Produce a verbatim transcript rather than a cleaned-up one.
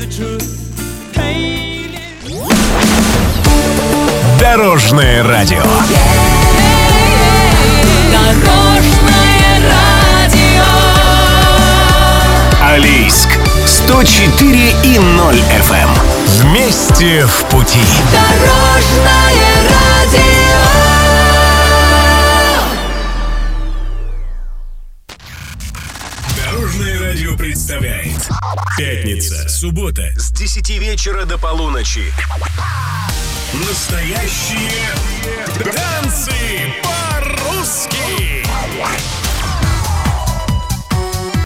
Дорожное радио. Дорожное радио. Алейск сто четыре и ноль эф эм. Вместе в пути. Дорожное радио. Дорожное радио представляет. Пятница, суббота с десяти вечера до полуночи. Настоящие танцы по-русски.